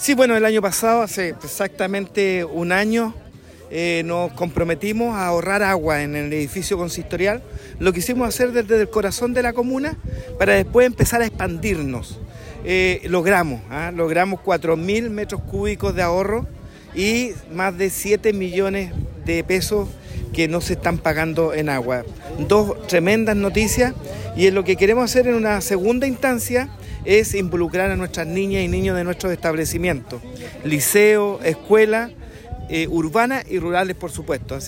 Sí, bueno, el año pasado, hace exactamente un año, nos comprometimos a ahorrar agua en el edificio consistorial. Lo quisimos hacer desde el corazón de la comuna para después empezar a expandirnos. Logramos 4.000 metros cúbicos de ahorro y más de 7 millones de pesos que no se están pagando en agua. Dos tremendas noticias, y lo que queremos hacer en una segunda instancia es involucrar a nuestras niñas y niños de nuestros establecimientos, liceo, escuela, urbana y rurales, por supuesto.